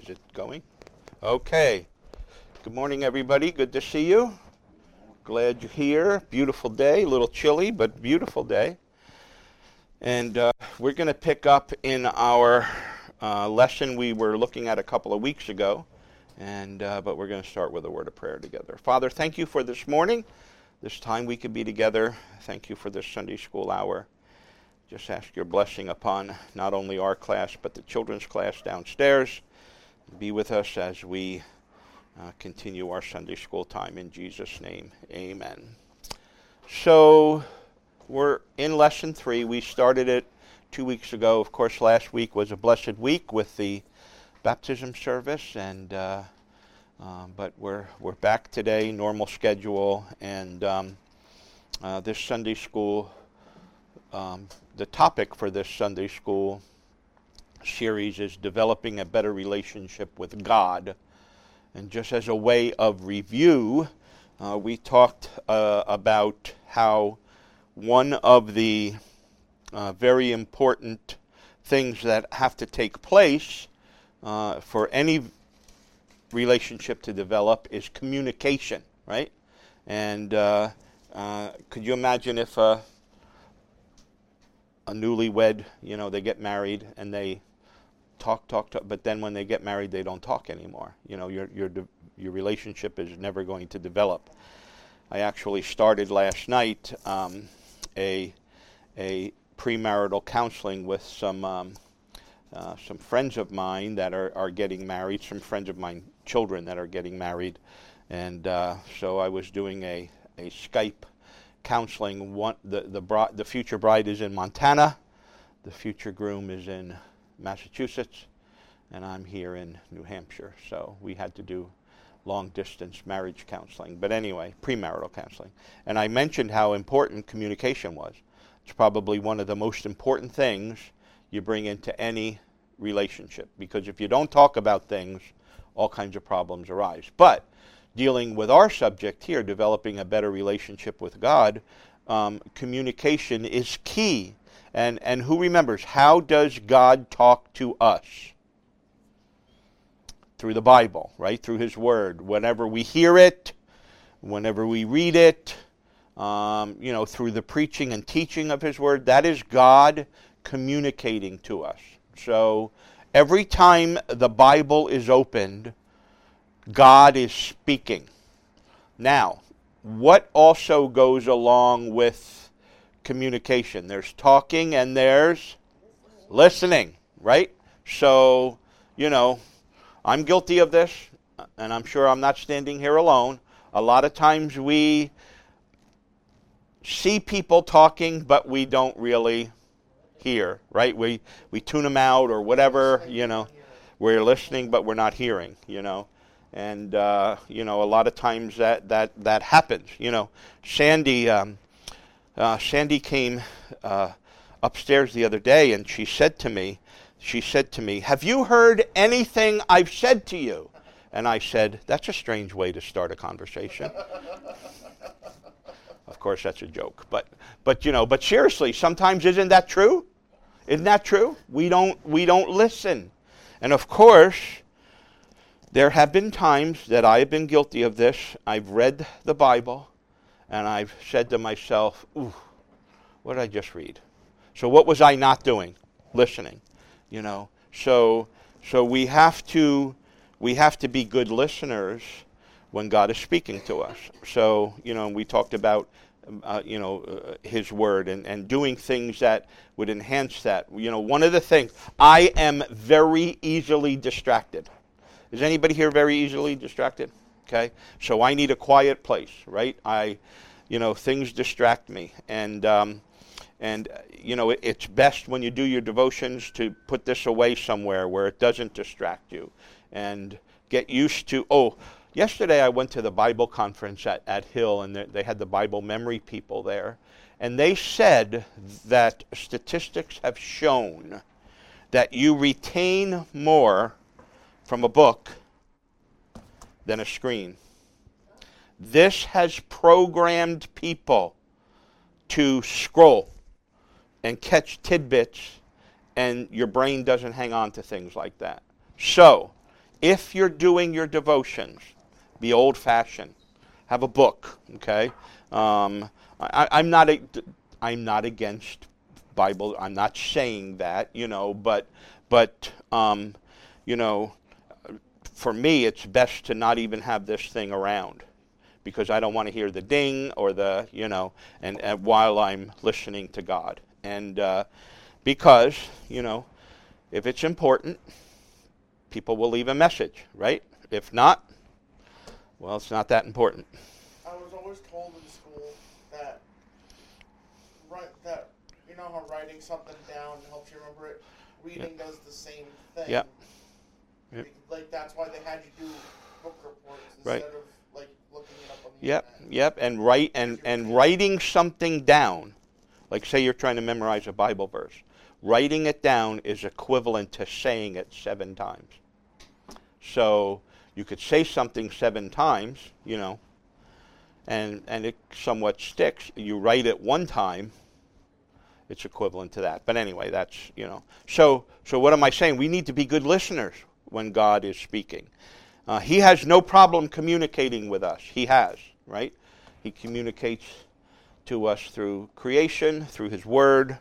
Is it going? Okay. Good morning, everybody. Good to see you. Glad you're here. Beautiful day. A little chilly, but beautiful day. And we're going to pick up in our lesson we were looking at a couple of weeks ago. But we're going to start with a word of prayer together. Father, thank you for this morning, this time we could be together. Thank you for this Sunday school hour. Just ask your blessing upon not only our class, but the children's class downstairs. Be with us as we continue our Sunday school time. In Jesus' name, amen. So we're in Lesson 3. We started it 2 weeks ago. Of course, last week was a blessed week with the baptism service, but we're back today, normal schedule, and this Sunday school, the topic for this Sunday school series is developing a better relationship with God. And just as a way of review, we talked about how one of the very important things that have to take place for any relationship to develop is communication, right? And could you imagine if a newlywed, they get married and they talk, but then when they get married, they don't talk anymore. Your relationship is never going to develop. I actually started last night a premarital counseling with some friends of mine that are getting married, some friends of mine, children that are getting married, and so I was doing a Skype counseling. The future bride is in Montana, the future groom is in Massachusetts, and I'm here in New Hampshire. So we had to do long-distance marriage counseling. But anyway, premarital counseling. And I mentioned how important communication was. It's probably one of the most important things you bring into any relationship, because if you don't talk about things, all kinds of problems arise. But dealing with our subject here, developing a better relationship with God, communication is key. And who remembers, how does God talk to us? Through the Bible, right? Through His Word. Whenever we hear it, whenever we read it, through the preaching and teaching of His Word, that is God communicating to us. So every time the Bible is opened, God is speaking. Now, what also goes along with communication? There's talking and there's listening, right? So, I'm guilty of this, and I'm sure I'm not standing here alone. A lot of times we see people talking, but we don't really hear, right? We tune them out or whatever, We're listening, but we're not hearing, And, a lot of times that happens. Sandy came upstairs the other day, and she said to me, "Have you heard anything I've said to you?" And I said, "That's a strange way to start a conversation." Of course, that's a joke, but seriously, sometimes isn't that true? Isn't that true? We don't listen, and of course, there have been times that I have been guilty of this. I've read the Bible, and I've said to myself, "Ooh, what did I just read?" So what was I not doing? Listening, So we have to be good listeners when God is speaking to us. So we talked about His Word and doing things that would enhance that. One of the things, I am very easily distracted. Is anybody here very easily distracted? Okay, so I need a quiet place, right? Things distract me, and it's best when you do your devotions to put this away somewhere where it doesn't distract you, and get used to. Oh, yesterday I went to the Bible conference at Hill, and they had the Bible memory people there, and they said that statistics have shown that you retain more from a book than a screen. This has programmed people to scroll and catch tidbits, and your brain doesn't hang on to things like that. So, if you're doing your devotions, be old-fashioned. Have a book, okay? I'm not against Bible. I'm not saying that, but for me, it's best to not even have this thing around, because I don't want to hear the ding or the, and while I'm listening to God. And because, if it's important, people will leave a message, right? If not, well, it's not that important. I was always told in school that how writing something down helps you remember it. Reading does the same thing. Yeah. Like that's why they had you do book reports instead of like looking it up on the internet. Yep. And writing something down, like say you're trying to memorize a Bible verse, writing it down is equivalent to saying it 7 times. So you could say something 7 times, and it somewhat sticks. You write it 1 time, it's equivalent to that. But anyway, that's, So what am I saying? We need to be good listeners when God is speaking. He has no problem communicating with us. He has, right? He communicates to us through creation, through His Word.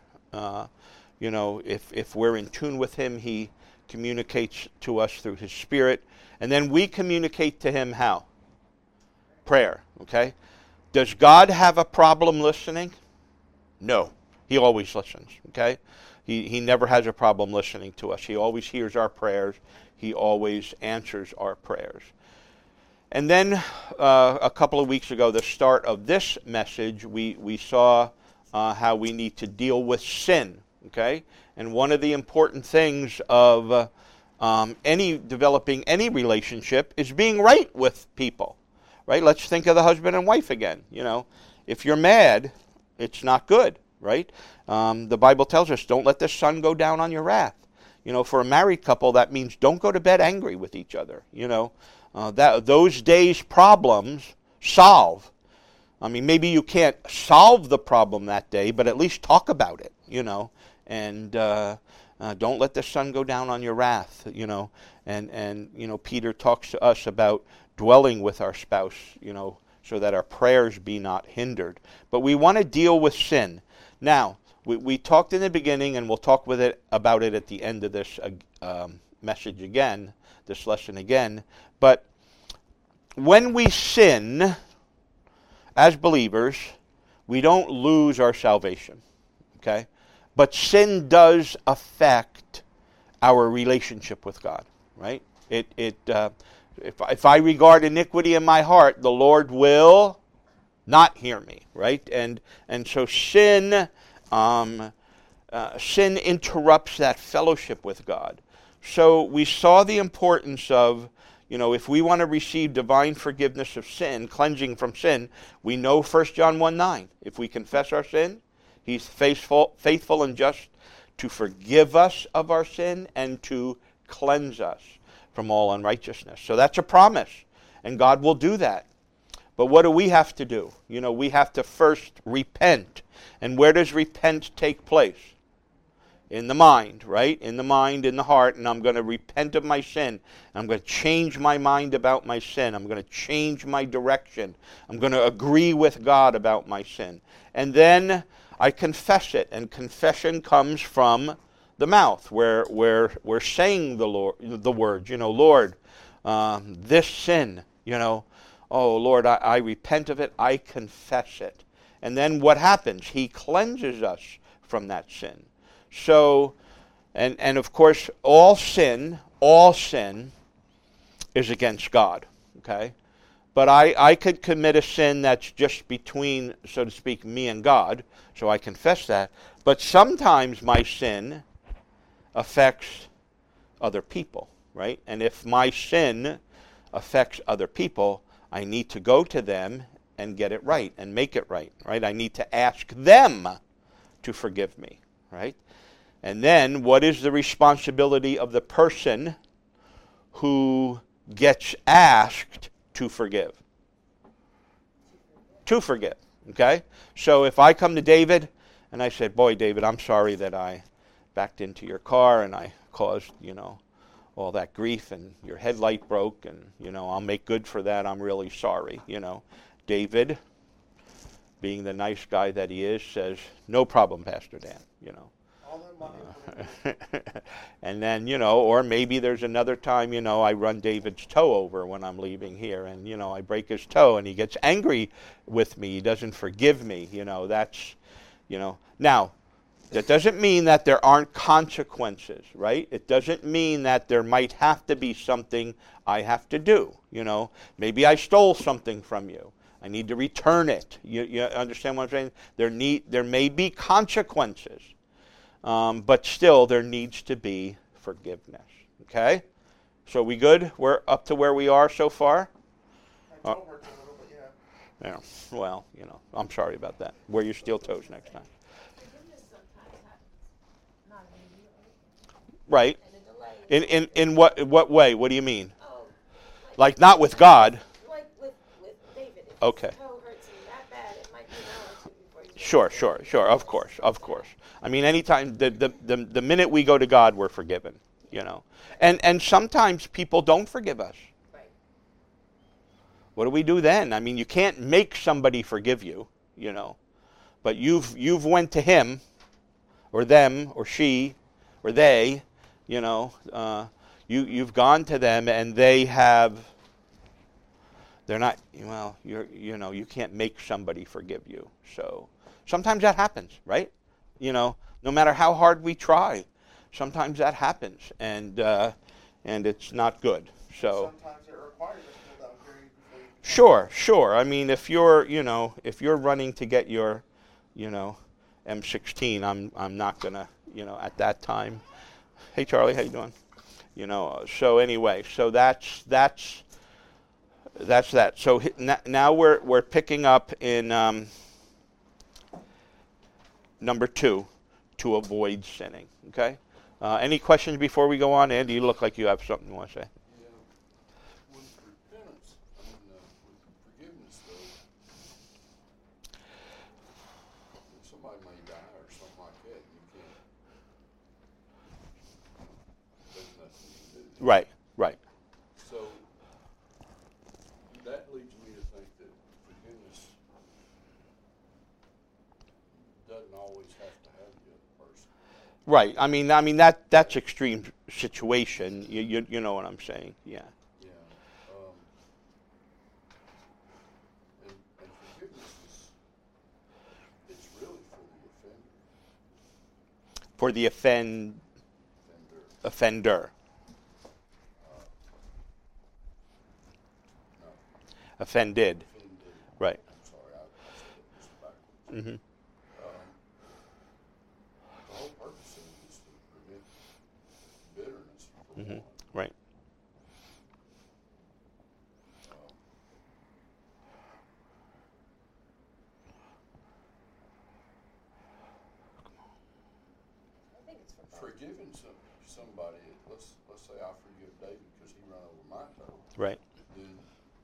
If we're in tune with Him, He communicates to us through His Spirit. And then we communicate to Him how? Prayer, okay? Does God have a problem listening? No. He always listens, okay? He never has a problem listening to us. He always hears our prayers. He always answers our prayers. And then a couple of weeks ago, the start of this message, we saw how we need to deal with sin, okay? And one of the important things of developing any relationship is being right with people, right? Let's think of the husband and wife again. If you're mad, it's not good, right? The Bible tells us, don't let the sun go down on your wrath. For a married couple, that means don't go to bed angry with each other. Those days' problems solve. I mean, maybe you can't solve the problem that day, but at least talk about it, and don't let the sun go down on your wrath, and Peter talks to us about dwelling with our spouse, so that our prayers be not hindered. But we want to deal with sin. Now, we talked in the beginning, and we'll talk about it at the end of this message again, this lesson again. But when we sin as believers, we don't lose our salvation, okay? But sin does affect our relationship with God, right? If I regard iniquity in my heart, the Lord will not hear me, right? And so sin interrupts that fellowship with God. So we saw the importance of, if we want to receive divine forgiveness of sin, cleansing from sin, we know 1 John 1:9. If we confess our sin, He's faithful and just to forgive us of our sin and to cleanse us from all unrighteousness. So that's a promise, and God will do that. But what do we have to do? We have to first repent. And where does repent take place? In the mind, right? In the mind, in the heart, and I'm going to repent of my sin. I'm going to change my mind about my sin. I'm going to change my direction. I'm going to agree with God about my sin. And then I confess it, and confession comes from the mouth, where we're saying the words, Lord, this sin, oh Lord, I repent of it, I confess it. And then what happens? He cleanses us from that sin. So, and of course, all sin is against God, okay? But I could commit a sin that's just between, so to speak, me and God, so I confess that. But sometimes my sin affects other people, right? And if my sin affects other people, I need to go to them and get it right and make it right, right? I need to ask them to forgive me, right? And then what is the responsibility of the person who gets asked to forgive? To forgive, okay? So if I come to David and I say, boy, David, I'm sorry that I backed into your car and I caused, all that grief and your headlight broke and, I'll make good for that. I'm really sorry, David, being the nice guy that he is, says, no problem, Pastor Dan, All that money. And then, or maybe there's another time, I run David's toe over when I'm leaving here and, I break his toe and he gets angry with me. He doesn't forgive me, that's, Now, that doesn't mean that there aren't consequences, right? It doesn't mean that there might have to be something I have to do, Maybe I stole something from you. I need to return it. You understand what I'm saying? There may be consequences, but still there needs to be forgiveness, okay? So we good? We're up to where we are so far? My toe hurts a little bit, yeah. Yeah, well, I'm sorry about that. Wear your steel toes next time. Right. In what way? What do you mean? Oh, like not with God. Like with David. If Okay. his toe hurts him that bad, it might be an hour or two before you Sure. Of course. I mean, anytime the minute we go to God, we're forgiven. And sometimes people don't forgive us. Right. What do we do then? I mean, you can't make somebody forgive you. But you've went to him, or them, or she, or they. You've gone to them and they're not, you can't make somebody forgive you. So sometimes that happens, right? No matter how hard we try, sometimes that happens and it's not good. So Sometimes it requires a cool down period before you sure. I mean, if you're running to get your, M16, I'm not gonna, at that time. Hey Charlie, how you doing? So anyway, so that's that. So now we're picking up in number 2, to avoid sinning. Okay. Any questions before we go on, Andy? You look like you have something you want to say. Yeah. With repentance, with forgiveness, though, somebody may die or something like that, and you can't. There's nothing you can do. Right. So that leads me to think that forgiveness doesn't always have to have the other person. Right. I mean that's extreme situation. You know what I'm saying? Yeah. Yeah. And forgiveness it's really for the offender. Offender. No. Offended. Offended. Right. I'm sorry, I said this backwards. Mm-hmm. The whole purpose of it is to prevent bitterness from Mm-hmm. one. Right. I think it's for both. Forgiving somebody, let's say I forgive David because he run over my toe. Right. Then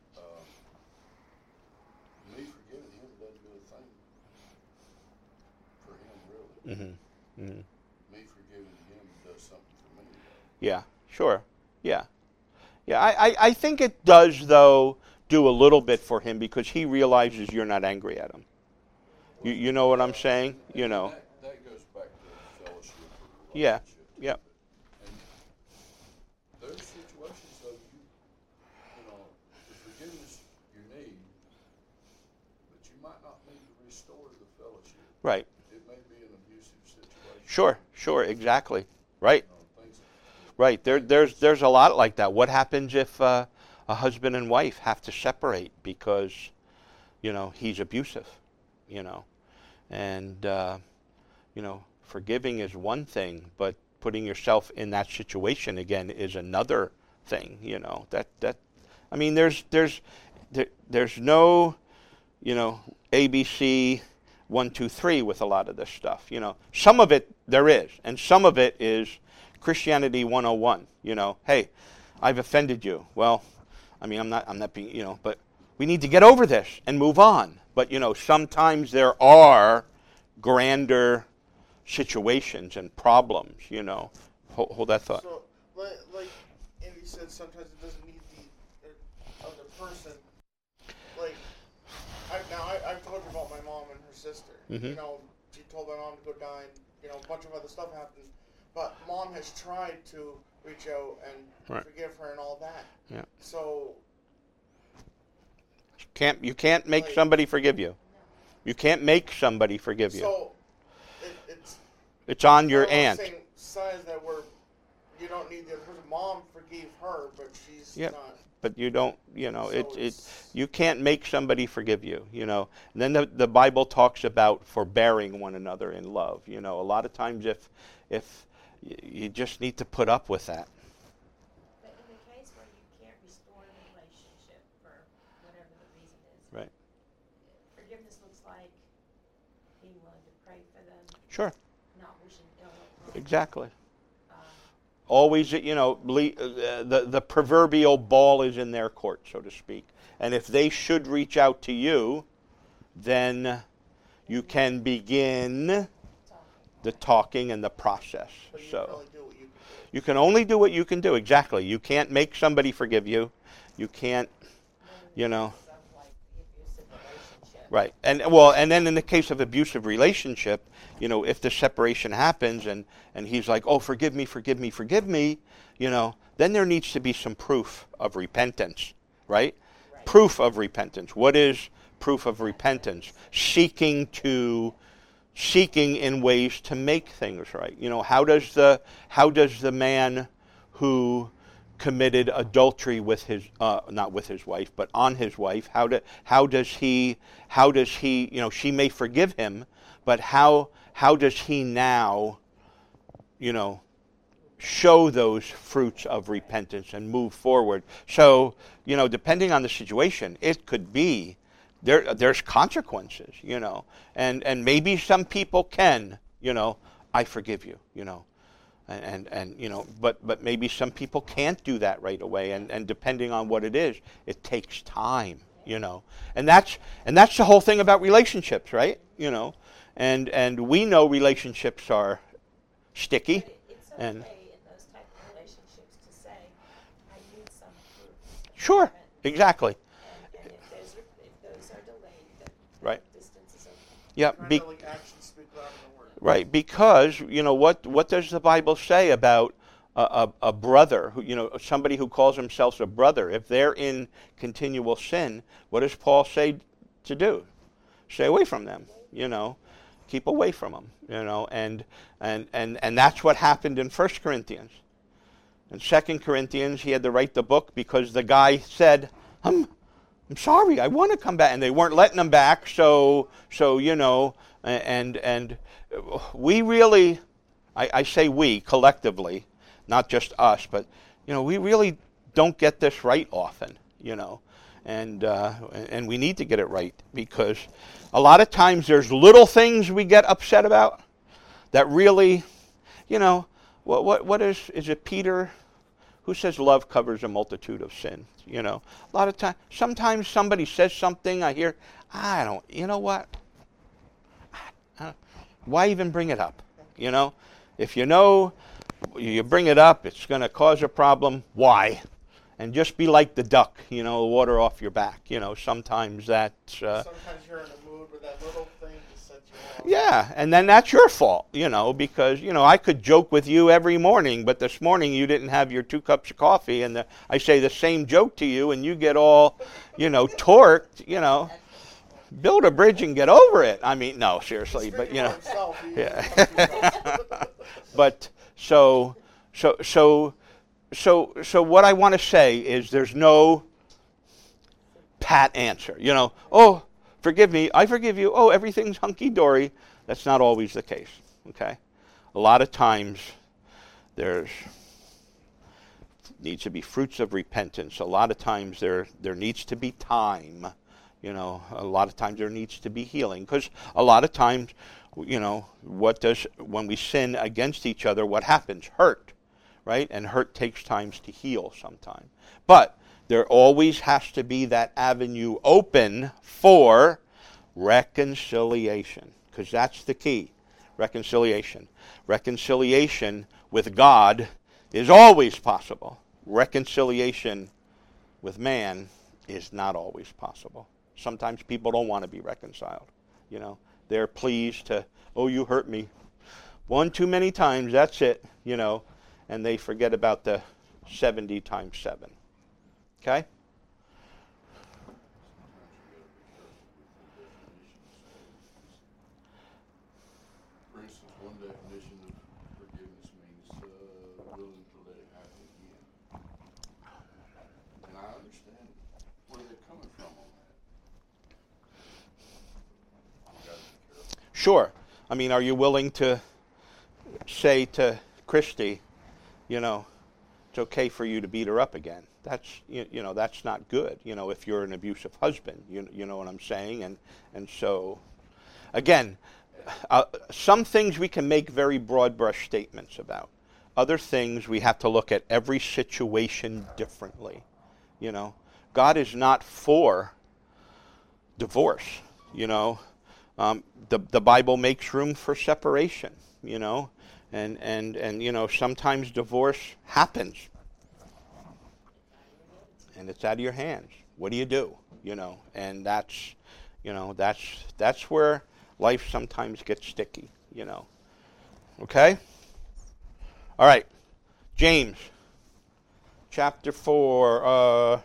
me forgiving him doesn't do a thing for him, really. Mm-hmm. Mm-hmm. Me forgiving him does something for me. Yeah. Sure. Yeah. I think it does though do a little bit for him because he realizes you're not angry at him. You know what I'm saying? And that goes back to fellowship. Or Yeah. relationship. Yep. And there's situations though the forgiveness you need, but you might not need to restore the fellowship. Right. It may be an abusive situation. Sure. Exactly. Right. Things Right. There's a lot like that. What happens if a husband and wife have to separate because, he's abusive, and forgiving is one thing, but putting yourself in that situation again is another thing. I mean, there's no, ABC 1, 2, 3 with a lot of this stuff. Some of it there is, and some of it is Christianity 101. Hey, I've offended you. Well, I mean, I'm not being, but we need to get over this and move on. But, sometimes there are grander situations and problems, Hold that thought. So, like said, sometimes it doesn't need the other person. Like, I've told you about my mom and her sister. Mm-hmm. You know, she told my mom to go dine. You know, a bunch of other stuff happened. But Mom has tried to reach out and forgive her and all that. Yeah. So you can't make somebody forgive you. You can't make somebody forgive you. So it's on your aunt. Says that you don't need the other person. Mom forgave her, but she's not. But you don't, So you can't make somebody forgive you, And then the Bible talks about forbearing one another in love. A lot of times if you just need to put up with that. But in the case where you can't restore the relationship for whatever the reason is, right? Forgiveness looks like being willing to pray for them. Sure. Not wishing ill upon them. Exactly. Always, the proverbial ball is in their court, so to speak. And if they should reach out to you, then you can begin the talking and the process. But you So can only do what you can do. you can only do what you can do. Exactly. You can't make somebody forgive you. You can't, Right. And then in the case of abusive relationship, if the separation happens and he's like, oh, forgive me, then there needs to be some proof of repentance, right? Proof of repentance. What is proof of repentance? Seeking in ways to make things right. How does the man who committed adultery with his not with his wife but on his wife, how does he she may forgive him, but how does he now show those fruits of repentance and move forward? So depending on the situation, it could be there's consequences, and maybe some people can, I forgive you, but maybe some people can't do that right away, and depending on what it is, it takes time, and that's the whole thing about relationships, right? And we know relationships are sticky, It's and okay in those type of relationships to say, I need some proof. sure, exactly, And if those are delayed, then right, distance is okay. yeah, Kind of like actions speak louder than words. right, because what does the Bible say about a brother, somebody who calls himself a brother? If they're in continual sin, what does Paul say to do? Stay away from them, keep away from them, and that's what happened in 1 Corinthians. In 2 Corinthians, he had to write the book because the guy said, I'm sorry, I want to come back, and they weren't letting him back. So and we really, I say we collectively, not just us, but we really don't get this right often, and we need to get it right, because a lot of times there's little things we get upset about that really, what is it Peter who says love covers a multitude of sins? A lot of times, sometimes somebody says something, I hear, I don't, why even bring it up? If you bring it up, it's going to cause a problem. Why? And just be like the duck, water off your back. Sometimes that. Sometimes you're in a mood with that little thing to set you off. Yeah, and then that's your fault, because I could joke with you every morning, but this morning you didn't have your 2 cups of coffee, and I say the same joke to you, and you get all, torqued. Build a bridge and get over it. I mean, no, seriously, but yeah. But so what I want to say is there's no pat answer. Oh, forgive me, I forgive you. Oh, everything's hunky-dory. That's not always the case, okay? A lot of times there's needs to be fruits of repentance. A lot of times there needs to be time. A lot of times there needs to be healing, because a lot of times, when we sin against each other, what happens? Hurt, right? And hurt takes time to heal sometimes. But there always has to be that avenue open for reconciliation, because that's the key. Reconciliation with God is always possible. reconciliation with man is not always possible. Sometimes people don't want to be reconciled. You know, they're pleased to, oh, you hurt me one too many times, that's it, you know, and they forget about the 70 times 7. Okay? For instance, one definition of forgiveness means willing to let it happen again. And I understand where they're coming from on that. You gotta be careful. Sure. I mean, are you willing to say to Christy, you know, it's okay for you to beat her up again? That's, you know, that's not good, you know, if you're an abusive husband, you know what I'm saying? And so, again, some things we can make very broad brush statements about. Other things we have to look at every situation differently, you know. God is not for divorce, you know. The Bible makes room for separation, you know, and you know, sometimes divorce happens, and it's out of your hands. What do? You know, and that's, you know, that's where life sometimes gets sticky, you know. Okay? All right. James, chapter 4.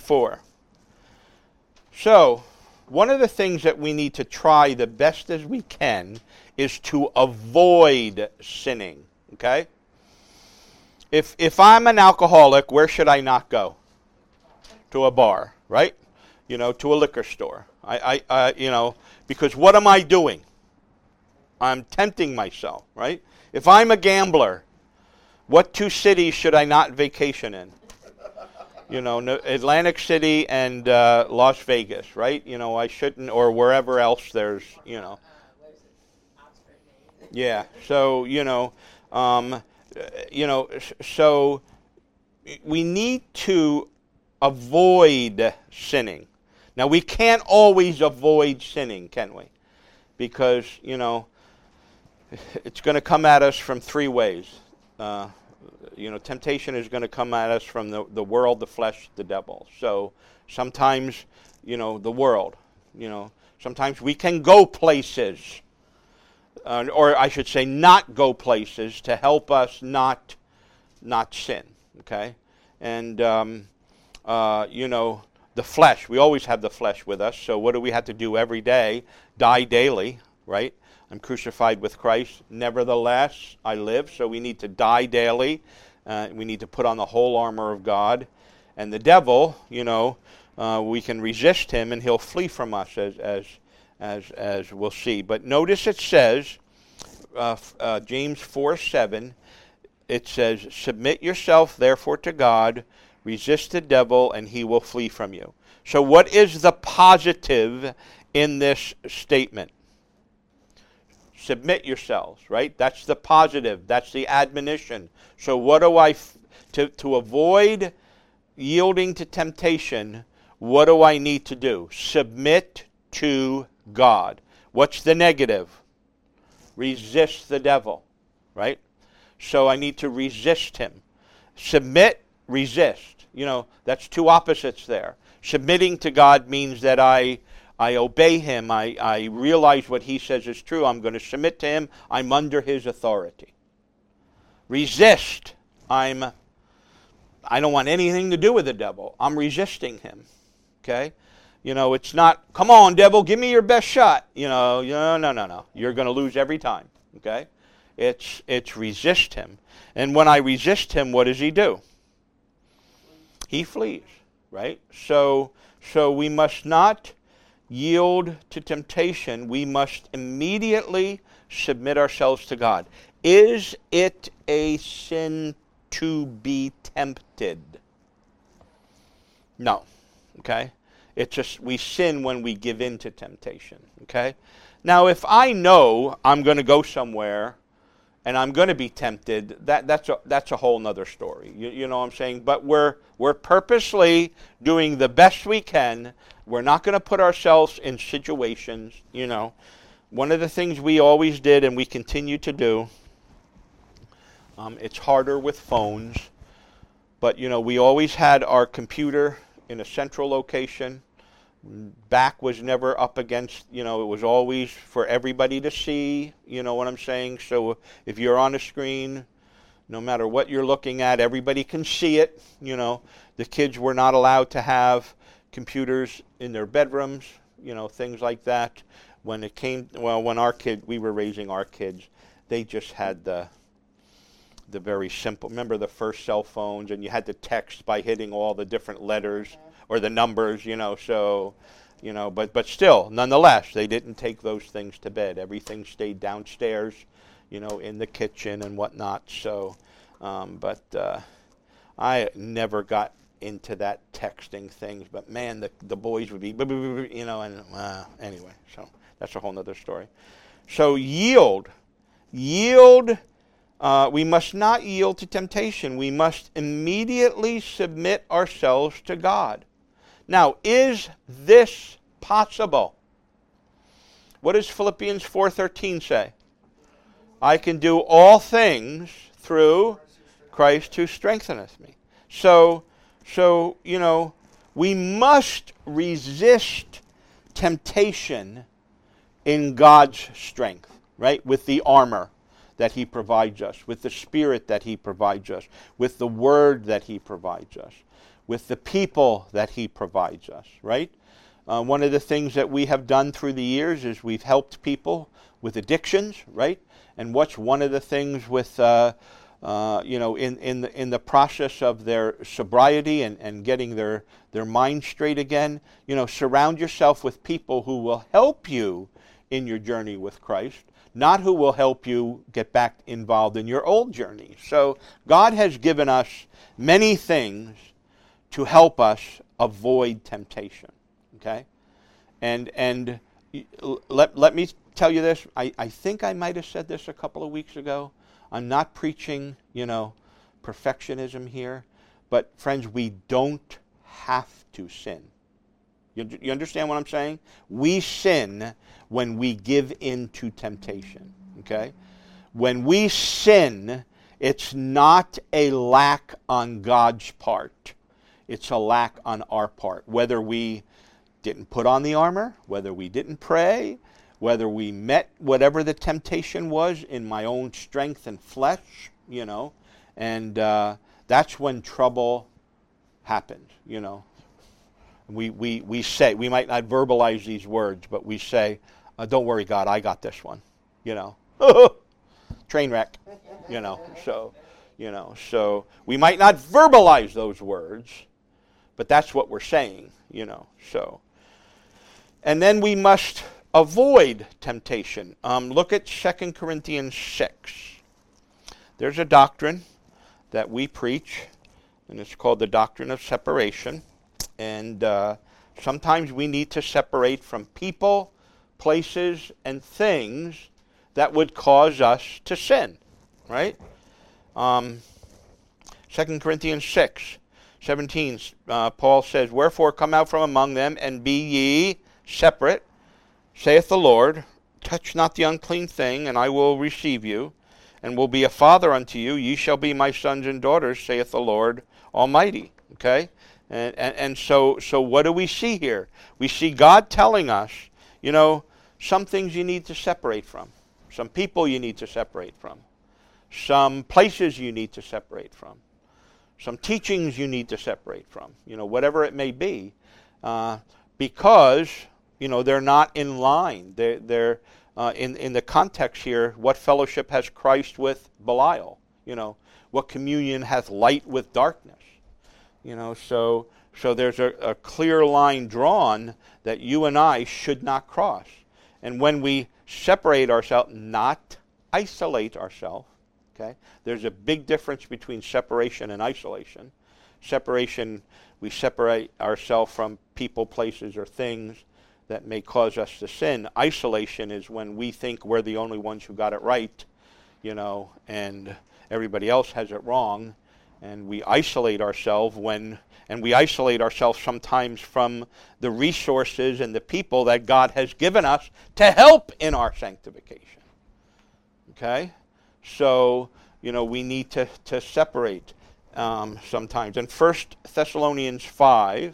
So, one of the things that we need to try the best as we can is to avoid sinning, okay? If I'm an alcoholic, where should I not go? To a bar, right? You know, to a liquor store. You know, because what am I doing? I'm tempting myself, right? If I'm a gambler, what 2 cities should I not vacation in? You know, Atlantic City and Las Vegas, right? You know, I shouldn't, or wherever else there's, you know. Yeah. So, so we need to avoid sinning. Now, we can't always avoid sinning, can we? Because, you know, it's going to come at us from 3 ways. You know, temptation is going to come at us from the world, the flesh, the devil. So sometimes, you know, the world, you know, sometimes we can go places, or I should say not go places to help us not sin, okay? And, you know, the flesh, we always have the flesh with us. So what do we have to do every day? Die daily, right? I'm crucified with Christ. Nevertheless, I live. So we need to die daily. We need to put on the whole armor of God. And the devil, you know, we can resist him and he'll flee from us, as we'll see. But notice it says, James 4:7, it says, submit yourself therefore to God, resist the devil, and he will flee from you. So what is the positive in this statement? Submit yourselves, right? That's the positive. That's the admonition. So what do to avoid yielding to temptation, what do I need to do? Submit to God. What's the negative? Resist the devil, right? So I need to resist him. Submit, resist. You know, that's 2 opposites there. Submitting to God means that I obey him. I realize what he says is true. I'm going to submit to him. I'm under his authority. Resist. I don't want anything to do with the devil. I'm resisting him. Okay? You know, it's not, come on, devil, give me your best shot. You know, no. You're going to lose every time. Okay? It's resist him. And when I resist him, what does he do? He flees, right? So we must not yield to temptation. We must immediately submit ourselves to God. Is it a sin to be tempted? No. Okay? It's just we sin when we give in to temptation. Okay? Now, if I know I'm going to go somewhere and I'm going to be tempted, that's a whole nother story. You know what I'm saying? But we're purposely doing the best we can. We're not going to put ourselves in situations, you know. One of the things we always did and we continue to do, it's harder with phones, But, you know, we always had our computer in a central location. Back was never up against, you know, it was always for everybody to see, you know what I'm saying? So if you're on a screen, no matter what you're looking at, everybody can see it, you know. The kids were not allowed to have computers in their bedrooms, you know, things like that. When it came, well, when we were raising our kids, they just had the very simple, remember the first cell phones, and you had to text by hitting all the different letters or the numbers, you know, so, you know, but still, nonetheless, they didn't take those things to bed. Everything stayed downstairs, you know, in the kitchen and whatnot, so, I never got into that texting things, but man, the boys would be, you know, and anyway, so that's a whole nother story. So yield, we must not yield to temptation. We must immediately submit ourselves to God. Now, is this possible? What does Philippians 4:13 say? I can do all things through Christ who strengtheneth me. So, you know, we must resist temptation in God's strength, right? With the armor that he provides us, with the Spirit that he provides us, with the Word that he provides us, with the people that he provides us, right? One of the things that we have done through the years is we've helped people with addictions, right? And what's one of the things with, you know, in the process of their sobriety and getting their mind straight again, you know, surround yourself with people who will help you in your journey with Christ, not who will help you get back involved in your old journey. So God has given us many things to help us avoid temptation, okay? And let me tell you this. I think I might have said this a couple of weeks ago. I'm not preaching, you know, perfectionism here, but friends, we don't have to sin. You understand what I'm saying? We sin when we give in to temptation, okay? When we sin, it's not a lack on God's part. It's a lack on our part. Whether we didn't put on the armor, whether we didn't pray, whether we met whatever the temptation was in my own strength and flesh, you know, and that's when trouble happens, you know. We say, we might not verbalize these words, but we say, don't worry, God, I got this one, you know. Train wreck, you know. So we might not verbalize those words, but that's what we're saying, you know. So, and then we must avoid temptation. Look at 2 Corinthians 6. There's a doctrine that we preach, and it's called the doctrine of separation. And sometimes we need to separate from people, places, and things that would cause us to sin, right? 2 Corinthians 6:17, Paul says, Wherefore come out from among them, and be ye separate, saith the Lord, touch not the unclean thing, and I will receive you, and will be a father unto you. Ye shall be my sons and daughters, saith the Lord Almighty. Okay? And so what do we see here? We see God telling us, you know, some things you need to separate from. Some people you need to separate from. Some places you need to separate from. Some teachings you need to separate from. You know, whatever it may be. Because, you know, they're not in line. They're in the context here, what fellowship has Christ with Belial? You know, what communion hath light with darkness? You know, so there's a clear line drawn that you and I should not cross. And when we separate ourselves, not isolate ourselves, okay? There's a big difference between separation and isolation. Separation, we separate ourselves from people, places, or things that may cause us to sin. Isolation is when we think we're the only ones who got it right, you know, and everybody else has it wrong. And we isolate ourselves sometimes from the resources and the people that God has given us to help in our sanctification. Okay? So, you know, we need to separate. sometimes. In 1 Thessalonians 5,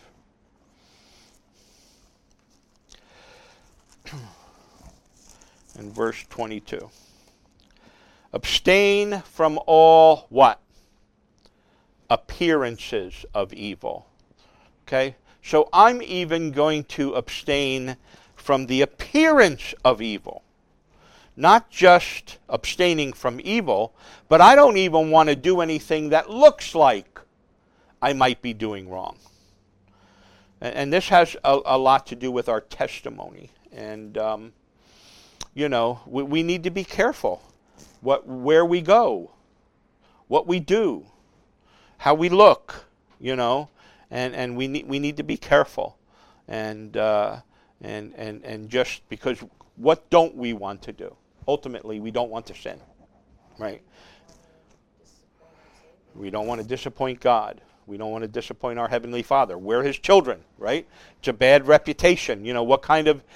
and verse 22. Abstain from all what? Appearances of evil. Okay? So I'm even going to abstain from the appearance of evil. Not just abstaining from evil, but I don't even want to do anything that looks like I might be doing wrong. And this has a lot to do with our testimony. And, we need to be careful where we go, what we do, how we look, and we need to be careful. And just because what don't we want to do? Ultimately, we don't want to sin, right? We don't want to disappoint God. We don't want to disappoint our Heavenly Father. We're His children, right? It's a bad reputation. What kind of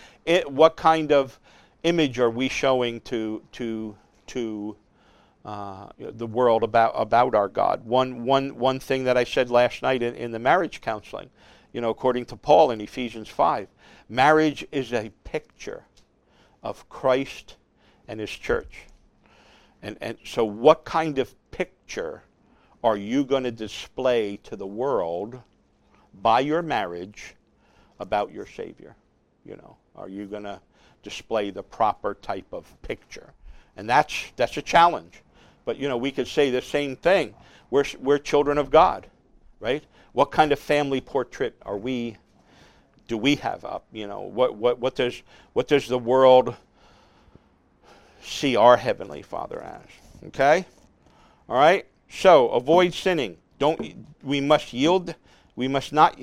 image are we showing to the world about our God? One thing that I said last night in the marriage counseling, according to Paul in Ephesians 5, marriage is a picture of Christ and His church. And so what kind of picture are you going to display to the world by your marriage about your Savior? Are you going to display the proper type of picture? And that's a challenge. But we could say the same thing. We're children of God, right? What kind of family portrait do we have up? What does the world see our Heavenly Father as? Okay? All right? So, avoid sinning. We must not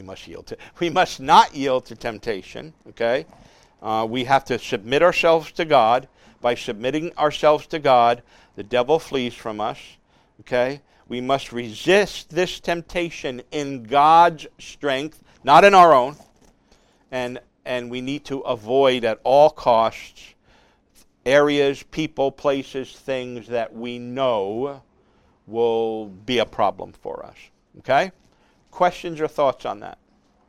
yield to temptation, okay? We have to submit ourselves to God. By submitting ourselves to God, the devil flees from us, okay? We must resist this temptation in God's strength, not in our own. And we need to avoid at all costs areas, people, places, things that we know will be a problem for us. Okay? Questions or thoughts on that?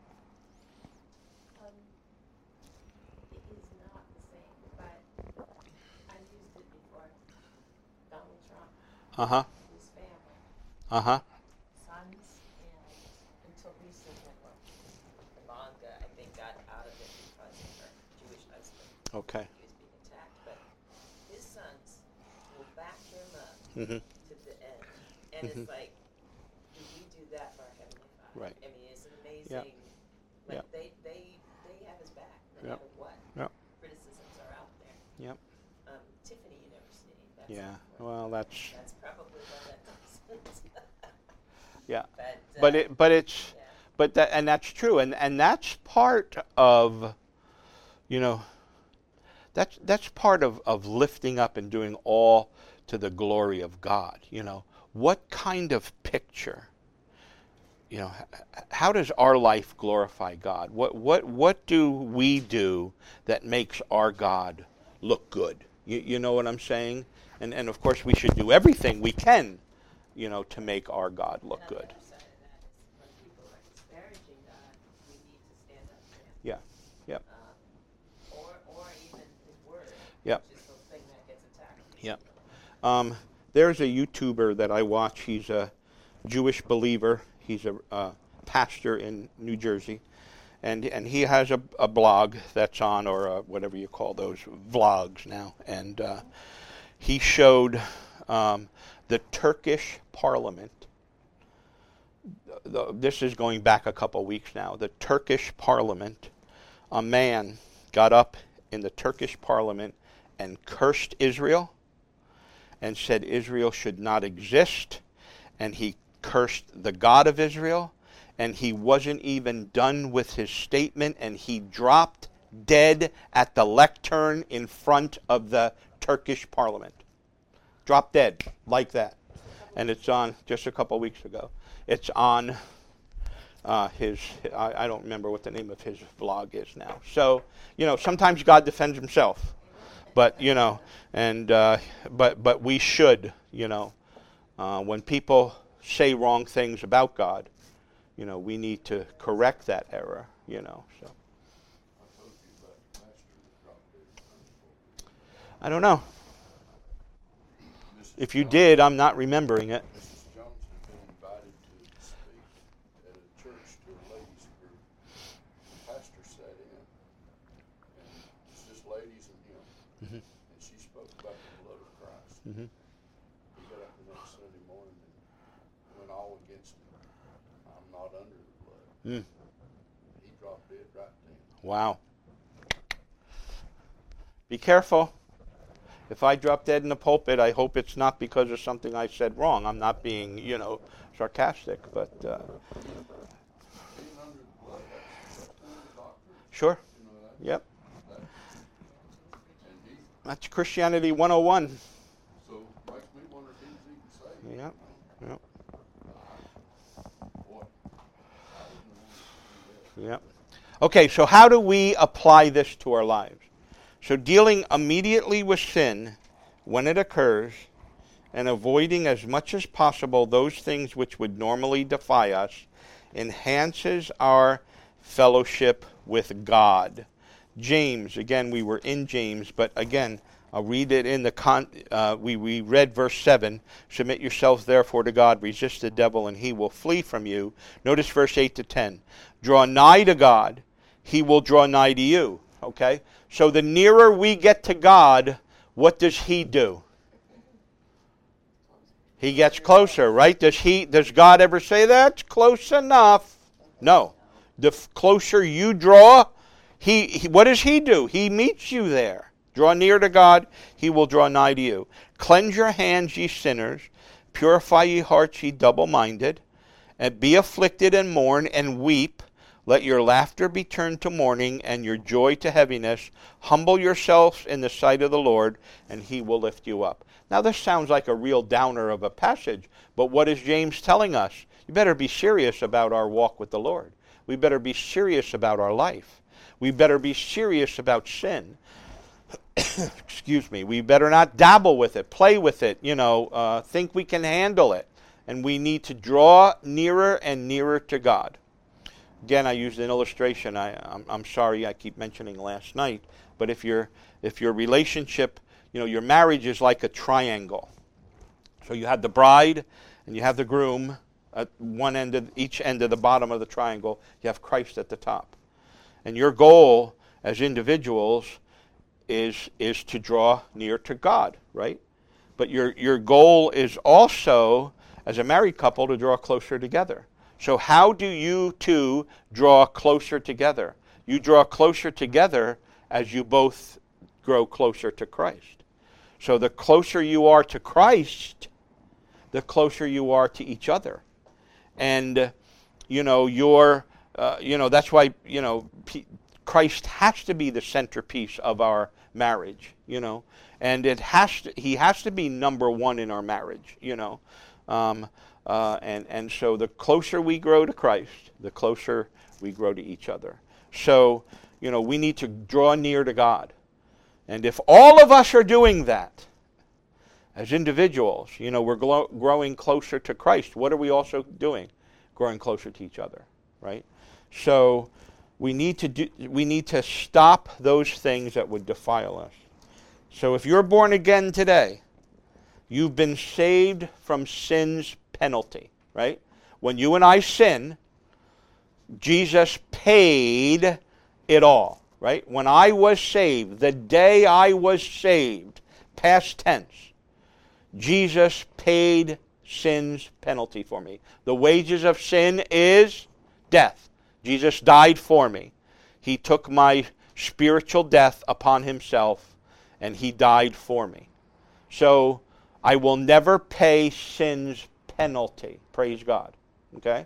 It is not the same, but I've used it before. Donald Trump, Uh-huh. his family, Uh-huh. sons, and until recently, Ivanka, I think, got out of it because of her Jewish husband. Okay. He was being attacked, but his sons will back him up Mm-hmm. to the end. And it's like, do we do that for our Heavenly Father? Right. I mean, it's an amazing, Yeah. like, Yeah. they have his back no Yeah. matter what. Yeah. Criticisms are out there. Yep. Tiffany University. That's Yeah. where- Well, that's probably why that doesn't. yeah. But That's true, and that's part of, that's part of lifting up and doing all to the glory of God. What kind of picture? How does our life glorify God? What do we do that makes our God look good? You know what I'm saying? And of course we should do everything we can, to make our God look and on good. the other side of that is when people are disparaging God, we need to stand up to him. Yeah. Yep. Or even his word, Yep. which is the thing that gets attacked. Yep. There's a YouTuber that I watch. He's a Jewish believer. He's a pastor in New Jersey. And he has a blog that's on, or whatever you call those, vlogs now. And he showed the Turkish parliament. This is going back a couple weeks now. The Turkish parliament, a man got up in the Turkish parliament and cursed Israel and said Israel should not exist, and he cursed the God of Israel, and he wasn't even done with his statement, and he dropped dead at the lectern in front of the Turkish parliament. Dropped dead, like that. And it's on, just a couple weeks ago, it's on I don't remember what the name of his vlog is now. So, sometimes God defends himself. But, but we should, when people say wrong things about God, you know, we need to correct that error, you know. So I don't know. If you did, I'm not remembering it. Mrs. Jones has been invited to speak at a church to a ladies group. The pastor sat in, and it's just ladies and him. Mm-hmm. And she spoke about the blood of Christ. Mm-hmm. He got up the next Sunday morning and went all against it. I'm not under the blood. Mm. He dropped dead right then. Wow. Be careful. If I drop dead in the pulpit, I hope it's not because of something I said wrong. I'm not being, you know, sarcastic, but Being under the blood, that's one of the doctrines. sure. You know that? Yep. And he, That's Christianity 101. so makes me wonder if he's even saved. Yep. Yep. Boy, I wouldn't want to do that. Yep. Okay, so how do we apply this to our lives? So dealing immediately with sin when it occurs and avoiding as much as possible those things which would normally defy us enhances our fellowship with God. James, again, we were in James, but again, I'll read it in the we read verse 7. Submit yourselves therefore to God, resist the devil, and he will flee from you. Notice verse 8 to 10. Draw nigh to God, he will draw nigh to you. Okay? So the nearer we get to God, what does he do? He gets closer, right? Does God ever say that's close enough? No. The closer you draw, what does he do? He meets you there. Draw near to God, he will draw nigh to you. Cleanse your hands, ye sinners. Purify ye hearts, ye double-minded. And be afflicted and mourn and weep. Let your laughter be turned to mourning and your joy to heaviness. Humble yourselves in the sight of the Lord, and he will lift you up. Now this sounds like a real downer of a passage, but what is James telling us? You better be serious about our walk with the Lord. We better be serious about our life. We better be serious about sin. Excuse me. We better not dabble with it, play with it, think we can handle it. And we need to draw nearer and nearer to God. Again, I used an illustration. I'm sorry I keep mentioning last night, but if your relationship, your marriage is like a triangle. So you have the bride and you have the groom at each end of the bottom of the triangle. You have Christ at the top. And your goal as individuals is to draw near to God, right? But your goal is also, as a married couple, to draw closer together. So how do you two draw closer together? You draw closer together as you both grow closer to Christ. So the closer you are to Christ, the closer you are to each other. And, that's why, Christ has to be the centerpiece of our marriage, and he has to be number one in our marriage, And so the closer we grow to Christ, the closer we grow to each other. So, we need to draw near to God. And if all of us are doing that, as individuals, we're growing closer to Christ. What are we also doing? Growing closer to each other, right? So we need to stop those things that would defile us. So if you're born again today, you've been saved from sin's penalty, right? When you and I sin, Jesus paid it all, right? When I was saved, the day I was saved, past tense, Jesus paid sin's penalty for me. The wages of sin is death. Jesus died for me. He took my spiritual death upon himself, and he died for me. So I will never pay sin's penalty. Praise God. Okay?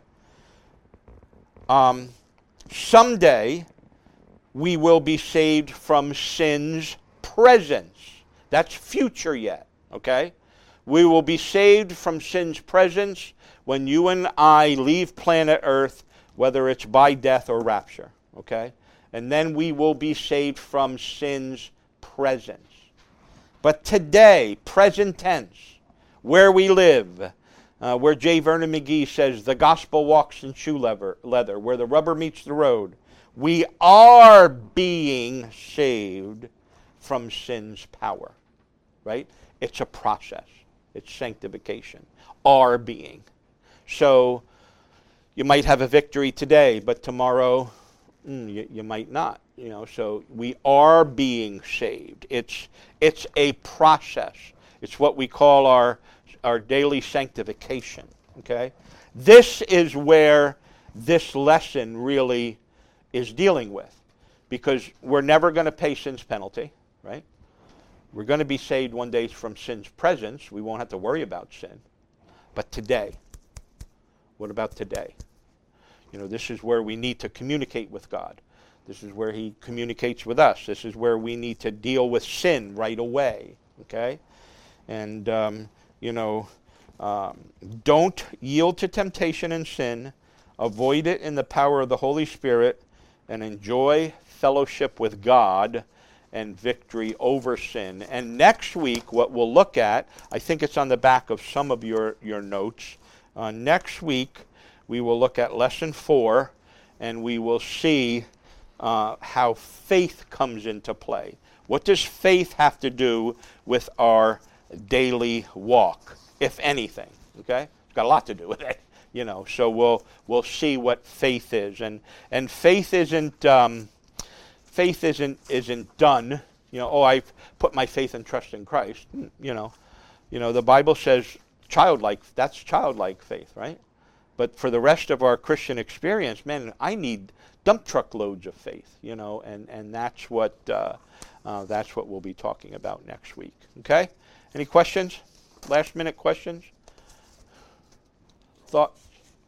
Someday, we will be saved from sin's presence. That's future yet. Okay? We will be saved from sin's presence when you and I leave planet Earth, whether it's by death or rapture. Okay? And then we will be saved from sin's presence. But today, present tense, where we live, Where J. Vernon McGee says, the gospel walks in shoe leather, where the rubber meets the road. We are being saved from sin's power, right? It's a process. It's sanctification. Are being. So you might have a victory today, but tomorrow you might not. So we are being saved. It's a process. It's what we call our daily sanctification. Okay? This is where this lesson really is dealing with, because we're never going to pay sin's penalty, right? We're going to be saved one day from sin's presence. We won't have to worry about sin. But today, what about today? This is where we need to communicate with God. This is where he communicates with us. This is where we need to deal with sin right away, okay? And, don't yield to temptation and sin. Avoid it in the power of the Holy Spirit, and enjoy fellowship with God and victory over sin. And next week, what we'll look at, I think it's on the back of some of your notes. Next week, we will look at lesson 4, and we will see how faith comes into play. What does faith have to do with our daily walk, if anything? Okay, it's got a lot to do with it. So we'll see what faith is, and faith isn't done. I've put my faith and trust in Christ. The Bible says childlike. That's childlike faith, right? But for the rest of our Christian experience, man, I need dump truck loads of faith. And that's what we'll be talking about next week. Okay? Any questions? Last minute questions? Thoughts?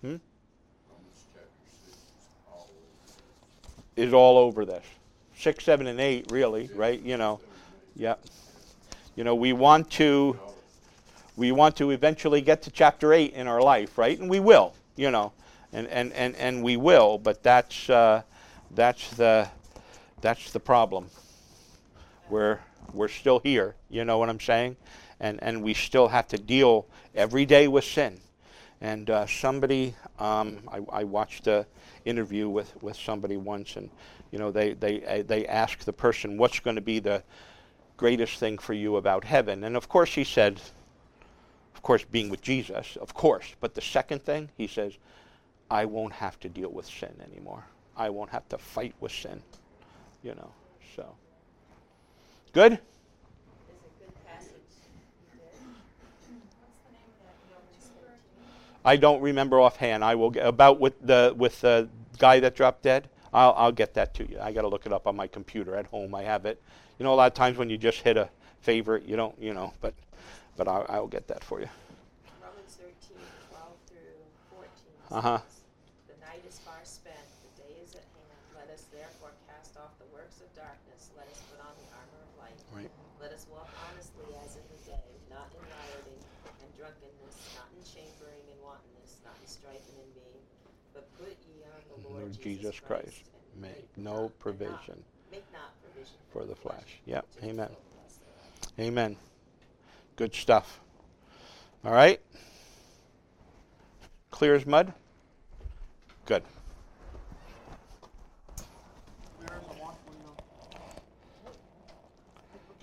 Is all over this. 6, 7, and 8, really, right? Yeah. We want to eventually get to chapter 8 in our life, right? And we will, and we will. But that's the problem. We're still here. You know what I'm saying? And we still have to deal every day with sin. And somebody, I watched an interview with somebody once, and they asked the person, what's going to be the greatest thing for you about heaven? And of course he said, of course, being with Jesus, of course. But the second thing, he says, I won't have to deal with sin anymore. I won't have to fight with sin. So. Good? There's a good passage you did. What's the name of that? Romans 13. I don't remember offhand. I will about with the guy that dropped dead. I'll get that to you. I got to look it up on my computer at home. I have it. A lot of times when you just hit a favorite, you don't, but I'll get that for you. Romans 13, 12 through 14 Uh-huh. says, the night is far spent, the day is at hand. Let us therefore cast off the works of darkness. Let us put on the armor of light. Right. Let us walk honestly as in the day, not in rioting and drunkenness, not in chambering and wantonness, not in strife and envying, but put ye on the Lord Jesus Christ. And Make no provision Make not provision for the flesh. Yep. which is Amen. hopeless. Amen. Good stuff. All right. Clear as mud? Good.